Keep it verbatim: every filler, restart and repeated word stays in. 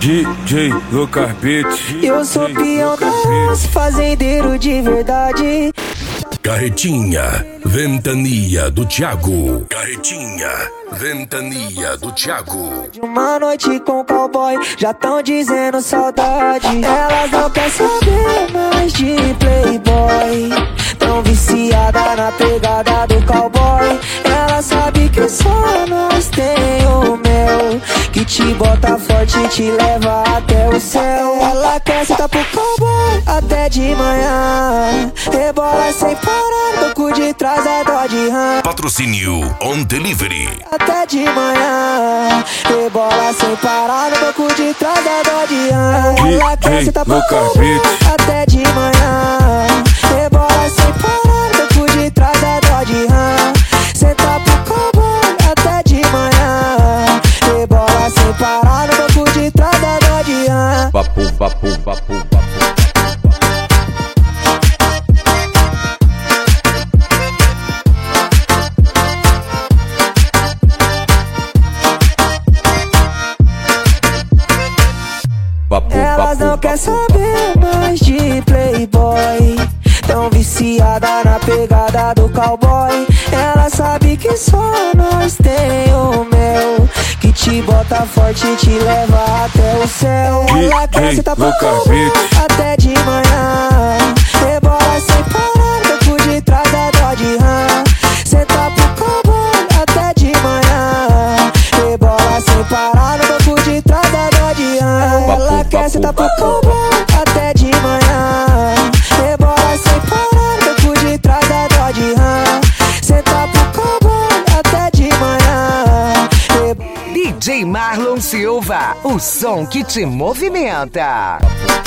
D J Lucas Beats. Eu sou peão das fazendeiro de verdade. Carretinha, ventania do Thiago. Carretinha, ventania do Thiago. De uma noite com cowboy, já tão dizendo saudade. Elas não querem saber mais de playboy, tão viciada na pegada do cowboy. Ela sabe que só nós tem o mel, que te bota forte e te leva até o céu. Ela quer sentar pro cowboy até de manhã, rebola sem parar, banco de trás é Dodge Ram. Patrocínio On Delivery. Até de manhã, rebola sem parar, no banco de trás é Dodge Ram. Ela quer sentar pro cowboy até de manhã, rebola sem parar, no banco de trás é Dodge Ram. Senta pro cowboy até de manhã, rebola sem parar, no banco de trás é Dodge Ram. Vapo, vapo, vapo, vapo. Elas não querem saber mais de playboy, tão viciada na pegada do cowboy. Ela sabe que só nós tem o mel, que te bota forte e te leva até o céu. Ela quer sentar pro cowboy até de manhã, rebola sem parar, banco de trás é Dodge Ram. Senta pro cowboy até de manhã, rebola sem parar, no banco de trás é Dodge Ram. Ela quer sentar pro cowboy até de manhã, rebola sem parar, banco de trás é Dodge Ram. Senta pro cowboy até de manhã. D J Marlon Silva, o som que te movimenta.